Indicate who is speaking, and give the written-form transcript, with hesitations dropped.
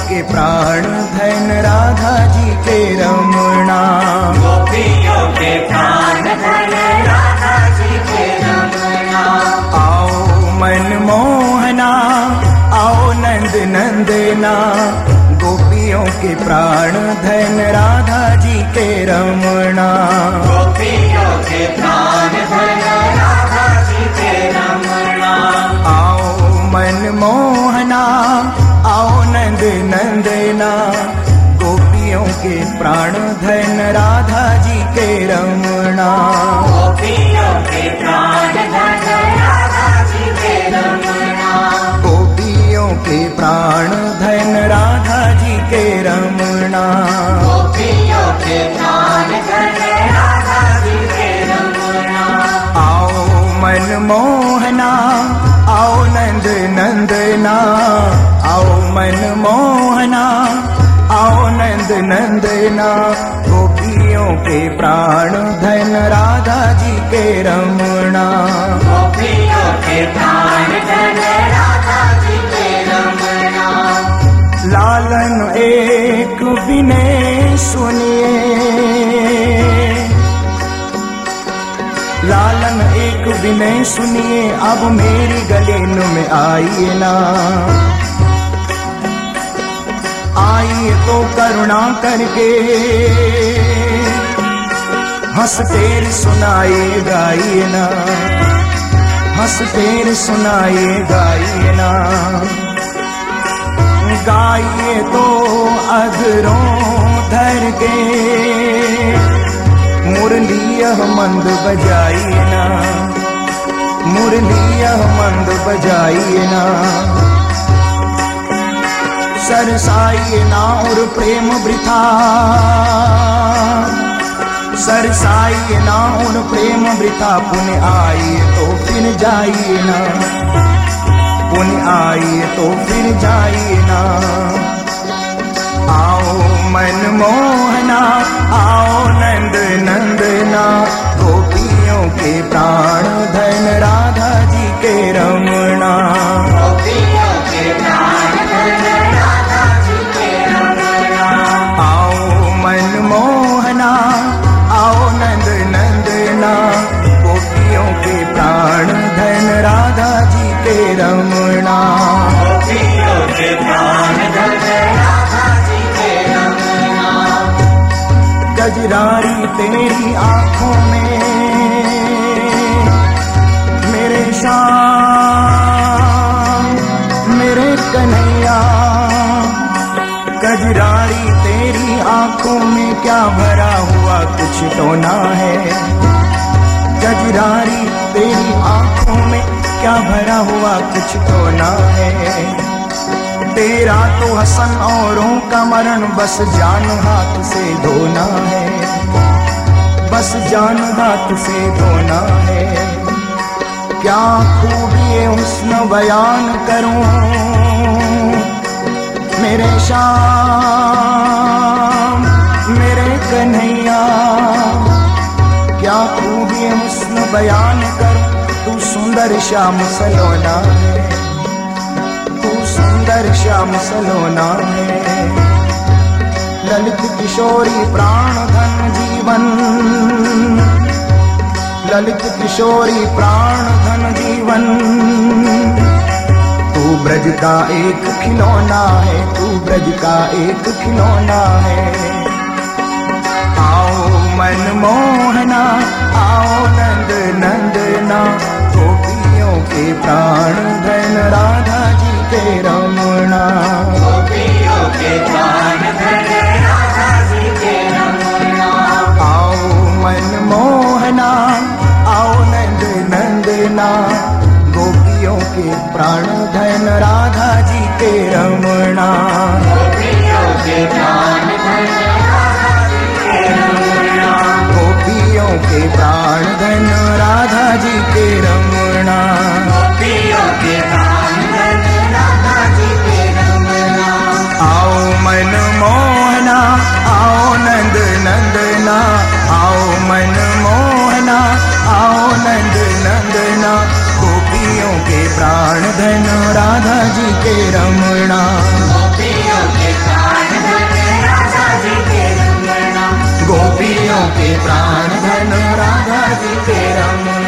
Speaker 1: के प्राण धन राधा जी के रमणा।
Speaker 2: गोपियों के प्राण धन राधा जी के रमणा।
Speaker 1: आओ मन मोहना आओ नंद नंदना, गोपियों के प्राण धन राधा जी के रमणा।
Speaker 2: गोपियों के प्राण धन राधा जी के रमणा।
Speaker 1: आओ मन मोहना आओ नंद नंदना, गोपियों के प्राण धन राधा जी के रमणा।
Speaker 2: गोपियों के प्राण धन राधा जी के रमणा।
Speaker 1: गोपियों के प्राण धन राधा जी के रमणा।
Speaker 2: गोपियों के प्राण धन राधा जी के रमणा।
Speaker 1: आओ मन मोहना आओ नंद नंदना, आओ मन मोहना आओ नंद नंदना, गोपियों के प्राण धन राधा जी के रमणा।
Speaker 2: गोपियों के प्राण धन राधा जी के रमणा।
Speaker 1: लालन एक विनय सुनिए, लालन एक विनय सुनिए, अब मेरी गलेन में आइए ना। आइए तो करुणा करके हंस तेर सुनाइए गाइए ना, हंस तेर सुनाइए गाइए ना। गाइए तो अधरों धर के मुरलिया मंद बजाइए ना, मुरलिया मंद बजाइए ना। सरसाइए ना और प्रेम वृथा, सरसाइए ना और प्रेम वृथा। पुण्य आइए तो फिर जाइए ना, पुण्य आइए तो फिर जाइए ना। आओ मन मोहना आओ नंद नंदना, गोपियों के प्राण धन राधा जी के रमणा।
Speaker 2: गोपियों के प्राण धन राधा जी के रमणा।
Speaker 1: आओ मन मोहना आओ नंद नंदना, गोपियों के प्राण धन राधा जी के रमणा।
Speaker 2: गोपियों के प्राण धन राधा जी के रमणा।
Speaker 1: गजरारी तेरी आंखों में मेरे श्याम मेरे कन्हैया, गजरारी तेरी आंखों में क्या भरा हुआ कुछ तो ना है। गजरारी तेरी आंखों में क्या भरा हुआ कुछ तो ना है। तेरा तो हसन औरों का मरण, बस जान हाथ से धोना है, बस जान हाथ से धोना है। क्या खूबी हुस्न बयान करूं मेरे श्याम मेरे कन्हैया, क्या खूबी हुस्न बयान करूं। तू सुंदर श्याम सलोना है, तू सुंदर श्याम सलोना है। ललित किशोरी प्राण धन जीवन, ललित किशोरी प्राण धन जीवन। तू ब्रज का एक खिलौना है, तू ब्रज का एक खिलौना है। आओ मन मोहना आओ नंद नंदना, गोपियों के प्राण धन राधा जी के रमणा।
Speaker 2: गोपियों के प्राण धन राधा जी के रमणा।
Speaker 1: आओ मन मोहना आओ नंद नंदना, गोपियों के प्राण धन राधा जी के रमणा।
Speaker 2: गोपियों के प्राण धन राधा जी के रमणा।
Speaker 1: गोपियों के प्राण धन राधा जी के रमणा।
Speaker 2: गोपियों के प्राण धन राधा जी के रमणा।
Speaker 1: आओ मन मोहना आओ नंद नंदना, आओ मन मोहना आओ नंद नंदना, गोपियों के प्राण धन राधा जी के रमणा।
Speaker 2: गोपियों के
Speaker 1: प्राण धन राधा जी के रंग